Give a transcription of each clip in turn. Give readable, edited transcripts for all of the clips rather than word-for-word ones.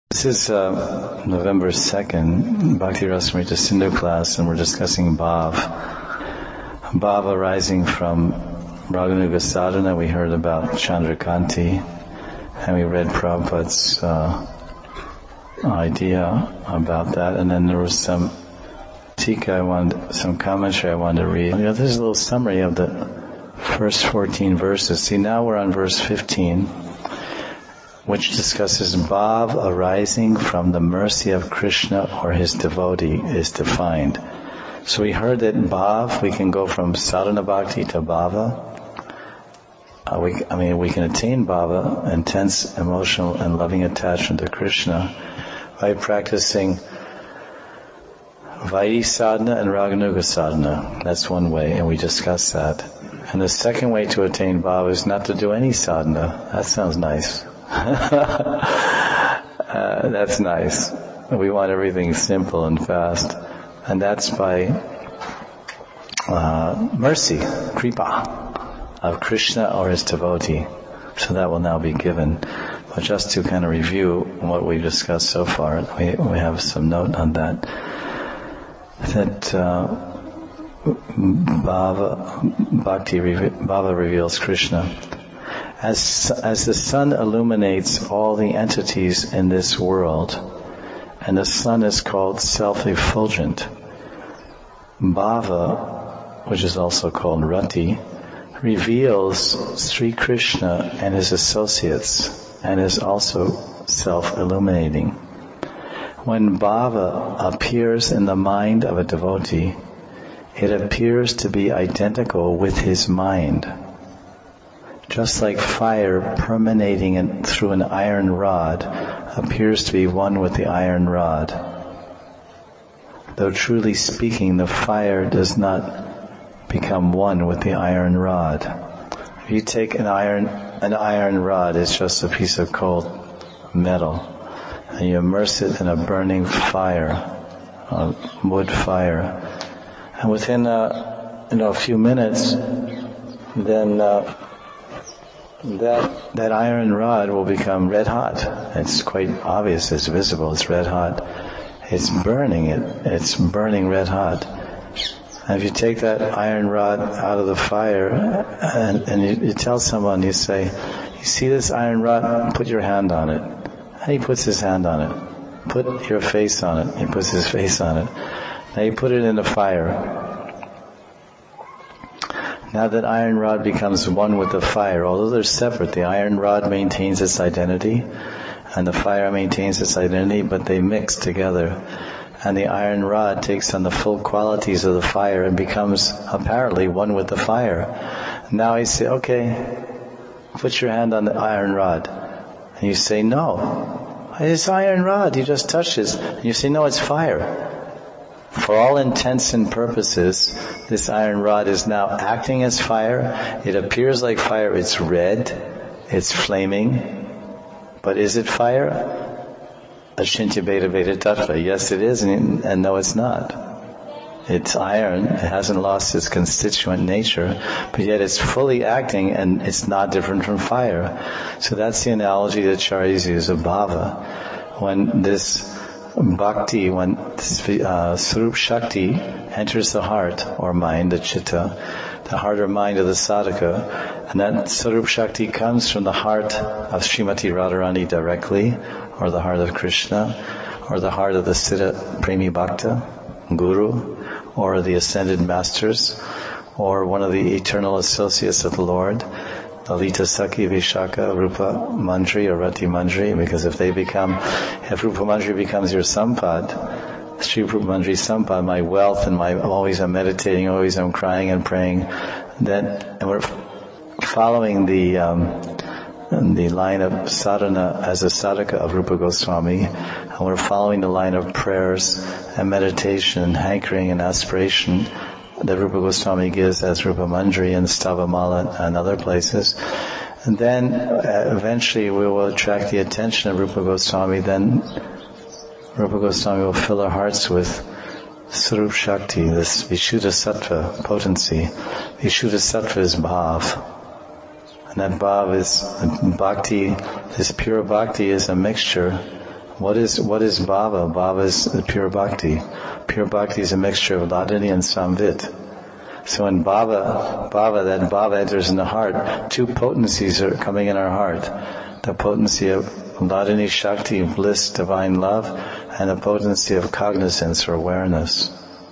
This is November 2nd, Bhakti Rasamrita Sindhu class, and we're discussing Bhav. Bhav arising from Raganuga Sadhana. We heard about Chandrakanti, and we read Prabhupada's idea about that, and then there was some some commentary I wanted to read. This is a little summary of the first 14 verses. See, now we're on verse 15, which discusses Bhav arising from the mercy of Krishna or his devotee is defined. So we heard that Bhav, we can go from sadhana bhakti to bhava. We can attain bhava, intense emotional and loving attachment to Krishna, by practicing Vaidhi sadhana and Raganuga sadhana. That's one way, and we discussed that. And the second way to attain bhava is not to do any sadhana. That sounds nice. That's nice. We want everything simple and fast. And that's by mercy, kripa, of Krishna or his devotee. So that will now be given. But just to kind of review what we've discussed so far, we have some note on that. That Bhava reveals Krishna. As the sun illuminates all the entities in this world, and the sun is called self-effulgent, Bhava, which is also called Rati, reveals Sri Krishna and his associates, and is also self-illuminating. When Bhava appears in the mind of a devotee, it appears to be identical with his mind. Just like fire permeating through an iron rod appears to be one with the iron rod. Though truly speaking, the fire does not become one with the iron rod. If you take an iron rod, it's just a piece of cold metal, and you immerse it in a burning fire, a wood fire, and within a few minutes, then that iron rod will become red hot. It's quite obvious, it's visible, it's red hot. It's burning red hot. And if you take that iron rod out of the fire and you tell someone, you say, you see this iron rod? Put your hand on it. And he puts his hand on it. Put your face on it. He puts his face on it. Now you put it in the fire. Now that iron rod becomes one with the fire. Although they're separate, the iron rod maintains its identity and the fire maintains its identity, but they mix together. And the iron rod takes on the full qualities of the fire and becomes apparently one with the fire. Now I say, okay, put your hand on the iron rod. And you say, no, it's iron rod, you just touched it. And you say, no, it's fire. For all intents and purposes, this iron rod is now acting as fire. It appears like fire. It's red. It's flaming. But is it fire? Ashintya Bheda Veda Tattva. Yes, it is, and no, it's not. It's iron. It hasn't lost its constituent nature, but yet it's fully acting, and it's not different from fire. So that's the analogy that Acharyas use of bhava. When this bhakti, when Swarup Shakti enters the heart or mind, the chitta, the heart or mind of the sadhaka, and that Swarup Shakti comes from the heart of Srimati Radharani directly, or the heart of Krishna, or the heart of the Siddha Premi Bhakta, Guru, or the ascended masters, or one of the eternal associates of the Lord, Lalita Sakhi, Vishaka, Rupa Mandri, or Rati Mandri, because if Rupa Mandri becomes your sampad, Sri Rupa Mandri sampad, my wealth, and always I'm meditating, always I'm crying and praying, and we're following the line of sadhana as a sadhaka of Rupa Goswami, and we're following the line of prayers and meditation, hankering and aspiration that Rupa Goswami gives as Rupa Mandri and Stavamala and other places. And then eventually we will attract the attention of Rupa Goswami. Then Rupa Goswami will fill our hearts with Swarup Shakti, this Vishuddha Sattva potency. Vishuddha Sattva is Bhav. And that bhav is bhakti, this pure bhakti is a mixture What is bhava? Bhava is pure bhakti. Pure bhakti is a mixture of Hladini and Samvit. So when that bhava enters in the heart, two potencies are coming in our heart. The potency of Hladini Shakti, bliss, divine love, and the potency of cognizance or awareness.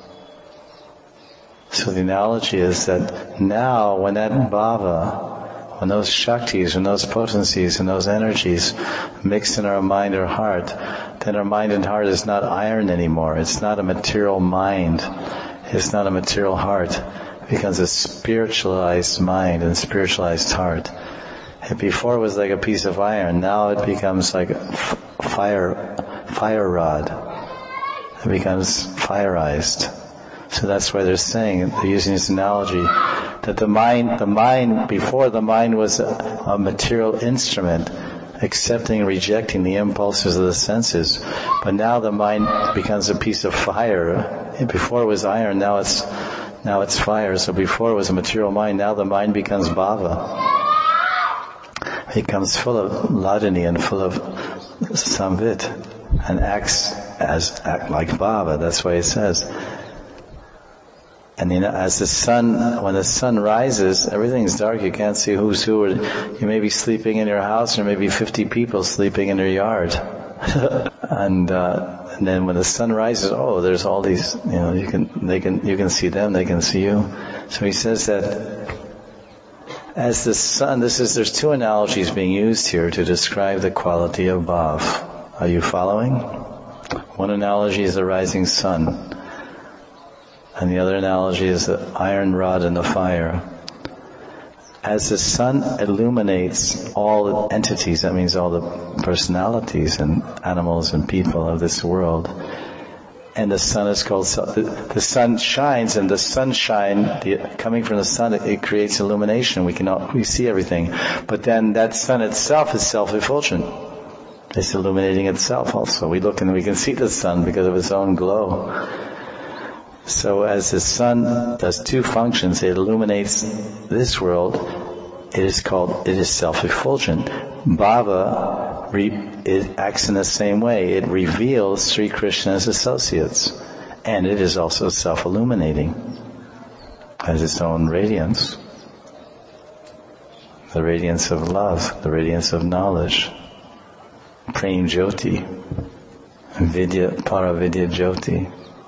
So the analogy is that now when that bhava, when those shaktis, when those potencies and those energies mix in our mind or heart, then our mind and heart is not iron anymore. It's not a material mind. It's not a material heart. It becomes a spiritualized mind and spiritualized heart. And before it was like a piece of iron. Now it becomes like a fire rod. It becomes fireized. So that's why they're using this analogy, that the mind, before the mind was a material instrument, accepting and rejecting the impulses of the senses. But now the mind becomes a piece of fire. Before it was iron, now it's fire. So before it was a material mind, now the mind becomes bhava. It becomes full of Hladini and full of Samvit, and acts like bhava. That's why it says. And as the sun, when the sun rises, everything's dark. You can't see who's who. Or you may be sleeping in your house, or maybe 50 people sleeping in your yard. and then when the sun rises, there's all these. You can see them. They can see you. So he says that as the sun, there's two analogies being used here to describe the quality of bhav. Are you following? One analogy is the rising sun. And the other analogy is the iron rod and the fire. As the sun illuminates all the entities, that means all the personalities and animals and people of this world, and the sun is called, the sun shines, and the sunshine, coming from the sun, it creates illumination. We see everything. But then that sun itself is self-effulgent. It's illuminating itself also. We look and we can see the sun because of its own glow. So as the sun does two functions, it illuminates this world. It is self-effulgent. Bhava, it acts in the same way. It reveals Sri Krishna's associates. And it is also self-illuminating. Has its own radiance. The radiance of love, the radiance of knowledge. Prem Jyoti. Paravidya Jyoti.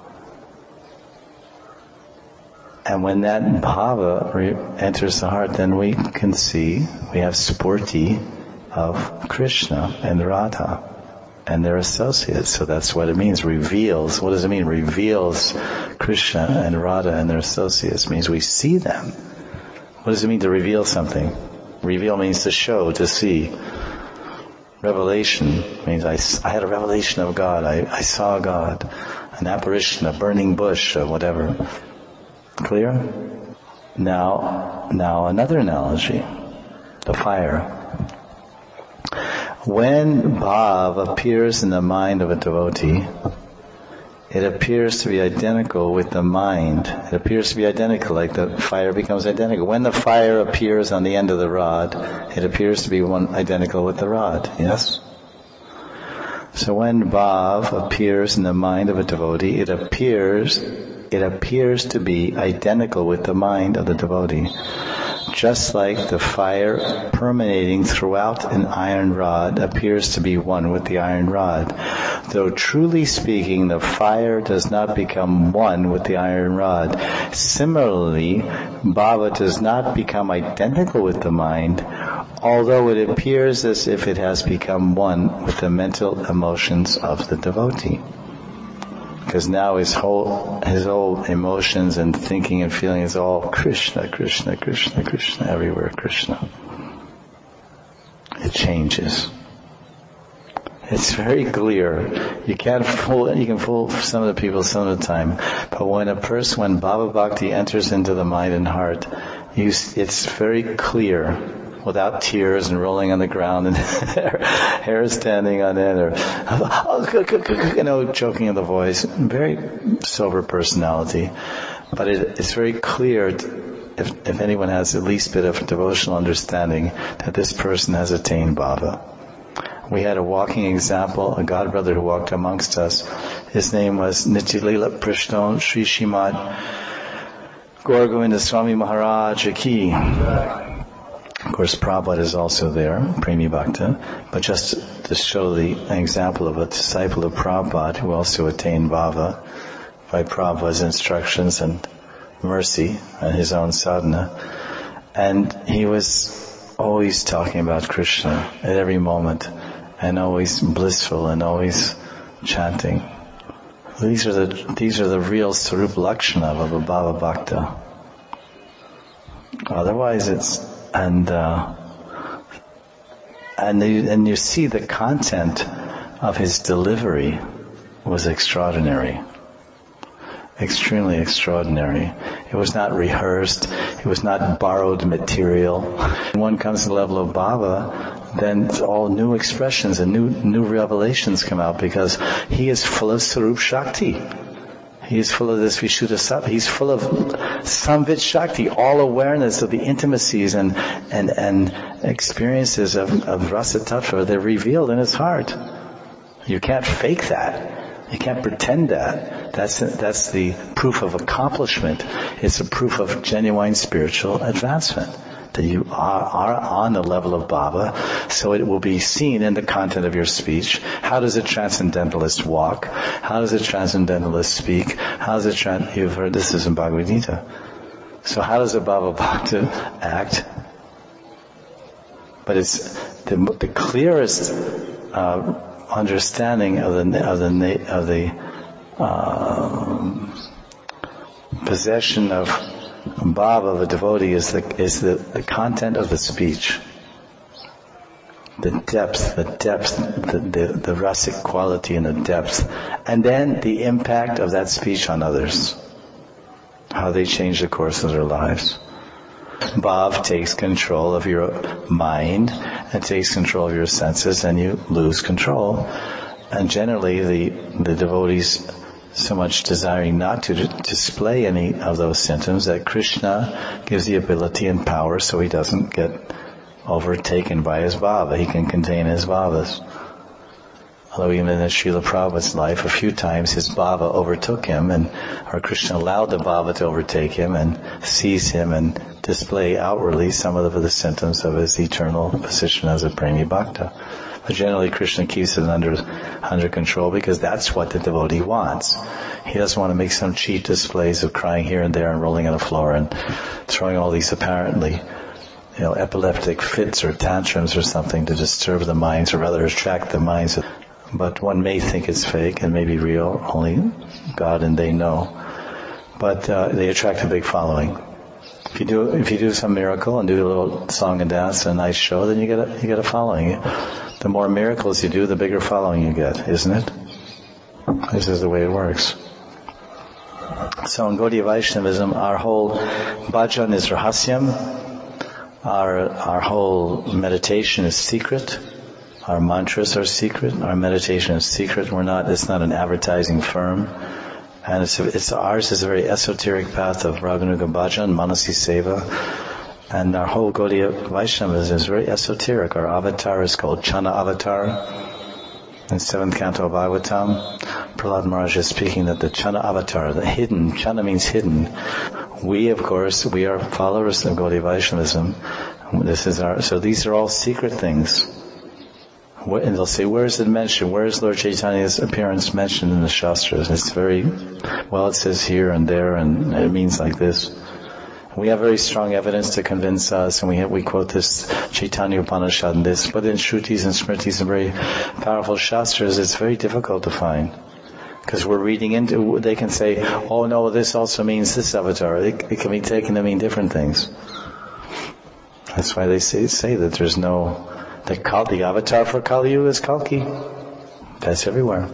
And when that bhava enters the heart, then we can see, we have spurti of Krishna and Radha and their associates. So that's what it means, reveals. What does it mean? Reveals Krishna and Radha and their associates. It means we see them. What does it mean to reveal something? Reveal means to show, to see. Revelation means I had a revelation of God. I saw God. An apparition, a burning bush, or whatever. Clear? Now another analogy. The fire. When bhav appears in the mind of a devotee, it appears to be identical with the mind. It appears to be identical, like the fire becomes identical. When the fire appears on the end of the rod, it appears to be identical with the rod. Yes? So when bhav appears in the mind of a devotee, it appears to be identical with the mind of the devotee. Just like the fire permeating throughout an iron rod appears to be one with the iron rod. Though truly speaking, the fire does not become one with the iron rod. Similarly, bhava does not become identical with the mind, although it appears as if it has become one with the mental emotions of the devotee. Because now his whole emotions and thinking and feeling is all Krishna, Krishna, Krishna, Krishna, everywhere Krishna. It changes. It's very clear. You can fool some of the people some of the time. But when Bhava Bhakti enters into the mind and heart, it's very clear, without tears and rolling on the ground and hair standing on end, or choking in the voice. Very sober personality, but it's very clear if anyone has the least bit of devotional understanding that this person has attained bhava. We had a walking example, a godbrother who walked amongst us. His name was Nityalila Prishton Sri Shrimad Gaura Govinda Swami Maharaj Ki. Of course, Prabhupada is also there, Premi Bhakta, but just to show an example of a disciple of Prabhupada who also attained bhava by Prabhupada's instructions and mercy and his own sadhana. And he was always talking about Krishna at every moment, and always blissful and always chanting. These are the real Sarup Lakshana of a Bhava Bhakta. Otherwise and you see the content of his delivery was extraordinary. Extremely extraordinary. It was not rehearsed. It was not borrowed material. When one comes to the level of bhava, then all new expressions and new revelations come out, because he is full of Sarup Shakti. He is full of this Vishuddha Sattva. He's full of Samvit Shakti, all awareness of the intimacies and experiences of Rasa Tattva. They're revealed in his heart. You can't fake that. You can't pretend that. That's the proof of accomplishment. It's a proof of genuine spiritual advancement. That you are on the level of bhava, so it will be seen in the content of your speech. How does a transcendentalist walk? How does a transcendentalist speak? You've heard this is in Bhagavad Gita. So how does a Bhava Bhakta act? But it's the clearest understanding of the possession of bhava of a devotee is the content of the speech, the depth, the rasic quality and the depth, and then the impact of that speech on others, how they change the course of their lives. Bhav takes control of your mind and takes control of your senses, and you lose control. And generally the devotees so much desiring not to display any of those symptoms, that Krishna gives the ability and power so he doesn't get overtaken by his bhava. He can contain his bhavas. Although even in Srila Prabhupada's life, a few times his bhava overtook him, or Krishna allowed the bhava to overtake him and seize him and display outwardly some of the symptoms of his eternal position as a Premi Bhakta. But generally Krishna keeps it under control, because that's what the devotee wants. He doesn't want to make some cheap displays of crying here and there and rolling on the floor and throwing all these apparently epileptic fits or tantrums or something to disturb the minds, or rather attract the minds. But one may think it's fake and may be real. Only God and they know. But they attract a big following. If you do some miracle and do a little song and dance and a nice show, then you get a following. The more miracles you do, the bigger following you get, isn't it? This is the way it works. So in Gaudiya Vaishnavism, our whole bhajan is rahasyam. Our whole meditation is secret. Our mantras are secret. Our meditation is secret. It's not an advertising firm. And ours is a very esoteric path of Raganuga Bhajan, Manasi Seva. And our whole Gaudiya Vaishnavism is very esoteric. Our avatar is called Chana Avatar. In 7th Canto of Bhagavatam, Prahlad Maharaj is speaking that the Chana Avatar, the hidden, Chana means hidden. We, of course, we are followers of Gaudiya Vaishnavism. So these are all secret things. And they'll say, where is it mentioned? Where is Lord Chaitanya's appearance mentioned in the Shastras? It says here and there, and it means like this. We have very strong evidence to convince us, and we quote this Chaitanya Upanishad and this, but in Shrutis and Smritis and very powerful Shastras, it's very difficult to find. Because we're reading into, they can say, oh no, this also means this avatar. It can be taken to mean different things. That's why they say that there's no, the avatar for Kali Yuga is Kalki. That's everywhere.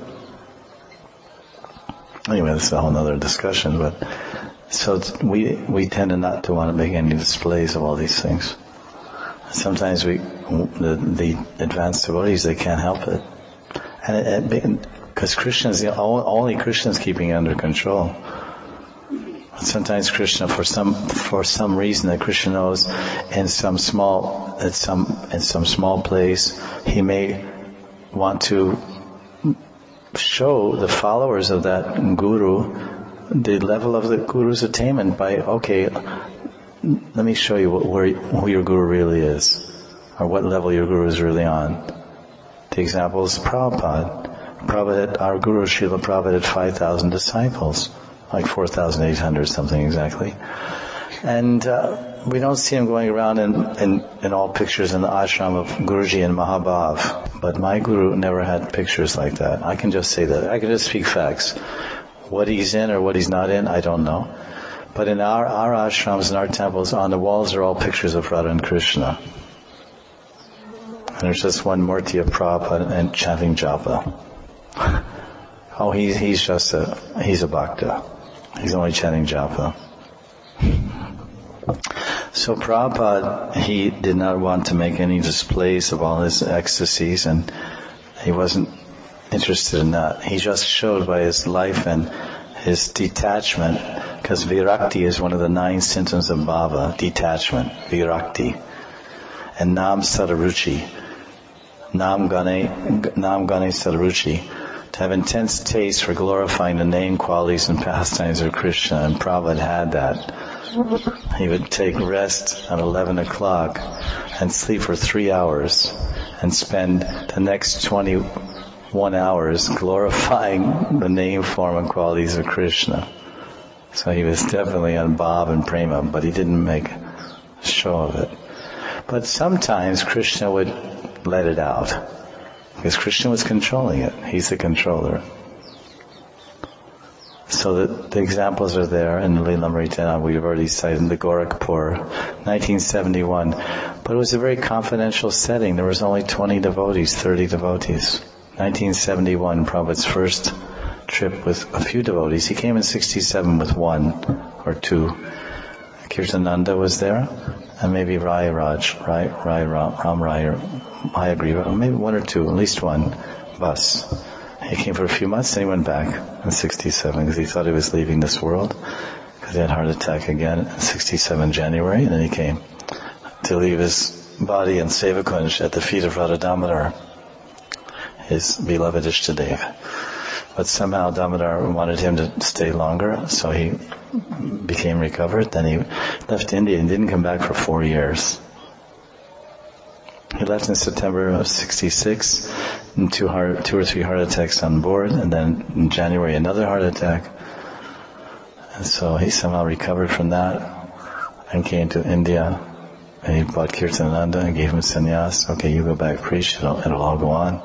Anyway, that's a whole other discussion, but so we tend not to want to make any displays of all these things. Sometimes the advanced devotees, they can't help it. And because only Krishna's keeping it under control. Sometimes Krishna, for some reason that Krishna knows, in some small place, he may want to show the followers of that guru the level of the guru's attainment by, okay, let me show you who your guru really is, or what level your guru is really on. The example is Prabhupada. Our guru Srila Prabhupada had 5,000 disciples, like 4,800 something exactly. And we don't see him going around in all pictures in the ashram of Guruji and Mahabhav. But my guru never had pictures like that. I can just say that. I can just speak facts. What he's in or what he's not in, I don't know. But in our ashrams and our temples, on the walls are all pictures of Radha and Krishna. And there's just one Murti of Prabhupada and chanting japa. Oh, he's a bhakta. He's only chanting japa. So Prabhupada, he did not want to make any displays of all his ecstasies, and he wasn't interested in that. He just showed by his life and his detachment, because virakti is one of the 9 symptoms of bhava, detachment, virakti. And nam sadaruchi, nam gane sadaruchi, to have intense taste for glorifying the name, qualities, and pastimes of Krishna. And Prabhupada had that. He would take rest at 11 o'clock and sleep for 3 hours and spend the next 21 hours glorifying the name, form, and qualities of Krishna. So he was definitely on bhav and prema, but he didn't make a show of it. But sometimes Krishna would let it out, because Krishna was controlling it. He's the controller. So the examples are there in the Lilamrita. We've already cited the Gorakhpur, 1971. But it was a very confidential setting. There was only 20 devotees, 30 devotees. 1971, Prabhupada's first trip with a few devotees. He came in 67 with 1 or 2. Kirtananda was there, and maybe Ram Rai or Hayagriva, maybe 1 or 2, at least 1 bus. He came for a few months, and he went back in 67 because he thought he was leaving this world, because he had a heart attack again in 67 January, and then he came to leave his body in Sevakunj at the feet of Radha Damodar, his beloved Ishtadev. But somehow Damodar wanted him to stay longer, so he became recovered. Then he left India and didn't come back for 4 years. He left in September of 66, and 2 or 3 heart attacks on board, and then in January another heart attack. And so he somehow recovered from that and came to India, and he bought Kirtananda and gave him sannyas. Okay, you go back, preach, it'll all go on.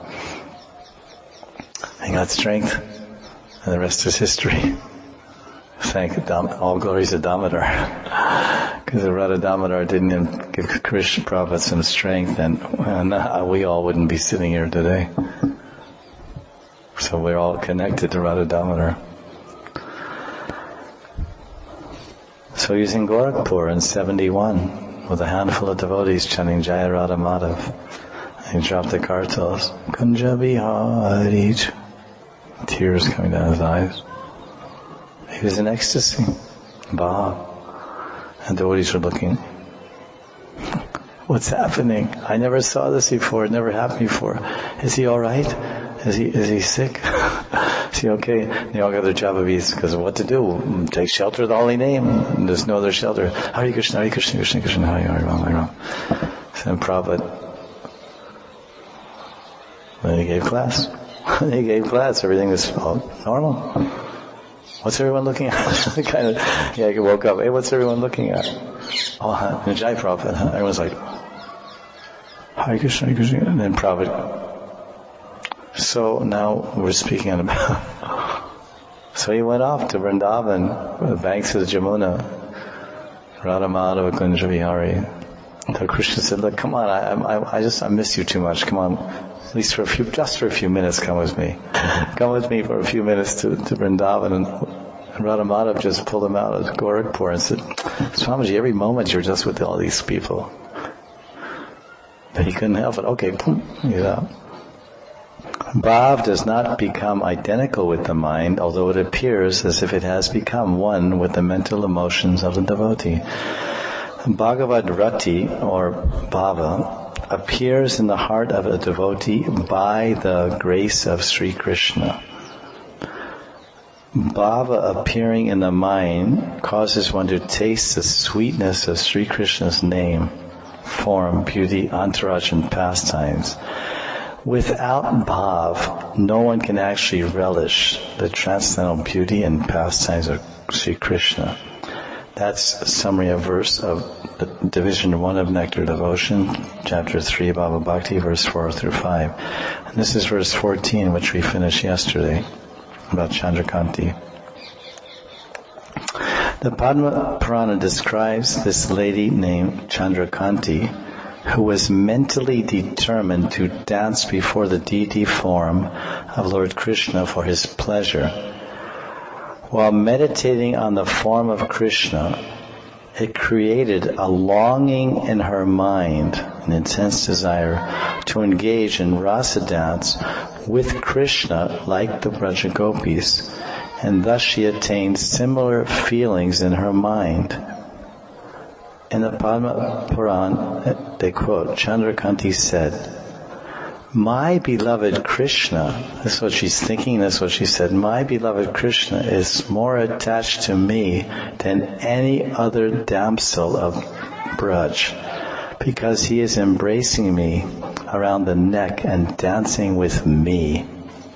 He got strength, and the rest is history. Thank all glories to Damodar. Because if Radha Damodar didn't give Krishna Prabhupada some strength, and we all wouldn't be sitting here today. So we're all connected to Radha Damodar. So he's in Gorakhpur in 71 with a handful of devotees chanting Jaya Radha Madhav. He dropped the kartals. Kunja Bihari. Tears coming down his eyes. He was in ecstasy. Bhav. And devotees were looking. What's happening? I never saw this before. It never happened before. Is he alright? Is he sick? Is he okay? They all got their japa-bees because of what to do. Take shelter of the holy name. And there's no other shelter. Hare Krishna, Hare Krishna, Krishna Krishna, Hare Ram, Hare Ram. And Prabhupada, then he gave class. He gave class. Everything was all normal. What's everyone looking at? He woke up. Hey, what's everyone looking at? Oh, Jai Prabhupada. Everyone's like, Hare Krishna, Hare Krishna. And then Prabhupada. So now we're speaking about. So he went off to Vrindavan, the banks of the Jamuna. Radha Madhava Kunja Vihari. So Krishna said, look, come on, I miss you too much. Come on, at least for a few minutes, come with me. Come with me for a few minutes to Vrindavan. And Radha Madhava just pulled him out of Gorakhpur and said, Swamiji, every moment you're just with all these people. But he couldn't help it. Okay, boom, he's out. Bhav does not become identical with the mind, although it appears as if it has become one with the mental emotions of the devotee. Bhagavad Rati, or Bhava, appears in the heart of a devotee by the grace of Sri Krishna. Bhava appearing in the mind causes one to taste the sweetness of Sri Krishna's name, form, beauty, entourage, and pastimes. Without bhav, no one can actually relish the transcendental beauty and pastimes of Sri Krishna. That's a summary of verse of Division 1 of Nectar Devotion, Chapter 3, Bhava Bhakti, verse 4 through 5. And this is verse 14, which we finished yesterday, about Chandrakanti. The Padma Purana describes this lady named Chandrakanti, who was mentally determined to dance before the deity form of Lord Krishna for his pleasure. While meditating on the form of Krishna, it created a longing in her mind, an intense desire to engage in rasa dance with Krishna like the Braja Gopis, and thus she attained similar feelings in her mind. In the Padma Purana, they quote, Chandrakanti said, "My beloved Krishna," this is what she's thinking, this is what she said, "my beloved Krishna is more attached to me than any other damsel of Braj, because he is embracing me around the neck and dancing with me."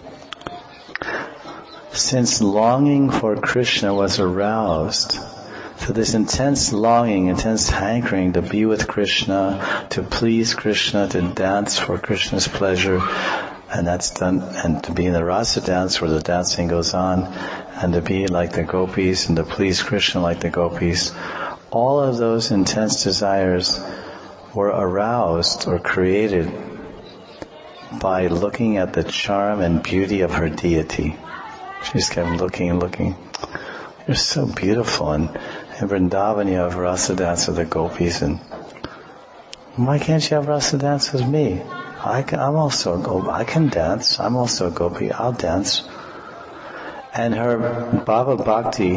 Since longing for Krishna was aroused, so this intense longing, intense hankering to be with Krishna, to please Krishna, to dance for Krishna's pleasure, and that's done, and to be in the rasa dance where the dancing goes on, and to be like the gopis and to please Krishna like the gopis, all of those intense desires were aroused or created by looking at the charm and beauty of her deity. She just kept looking and looking. You're so beautiful, and in Vrindavan you have rasa dance with the gopis, and why can't you have rasa dance with me? I'm also a gopi. I can dance. I'm also a gopi. I'll dance. And her Bhava Bhakti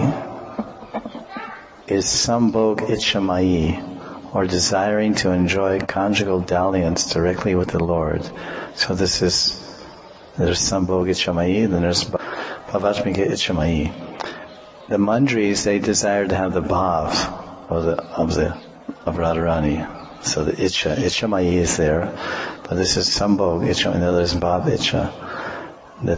is Sambhog Ichamai, or desiring to enjoy conjugal dalliance directly with the Lord. So there's Sambhog Ichamai, then there's Bhavatmika Ichamai. The Mandris, they desire to have the bhav of Radharani. So the Ichamai is there, but this is Sambhog Ichamai, and there's Bhav Icha. That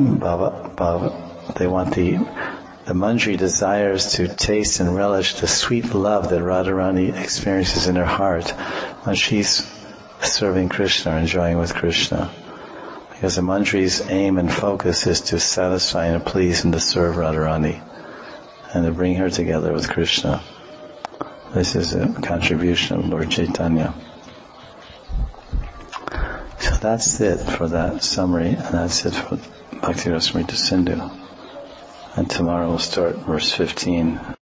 they want the Mandri desires to taste and relish the sweet love that Radharani experiences in her heart when she's serving Krishna or enjoying with Krishna. Because the Mandri's aim and focus is to satisfy and to please and to serve Radharani, and to bring her together with Krishna. This is a contribution of Lord Chaitanya. So that's it for that summary, and that's it for Bhakti Rasamrita Sindhu. And tomorrow we'll start verse 15.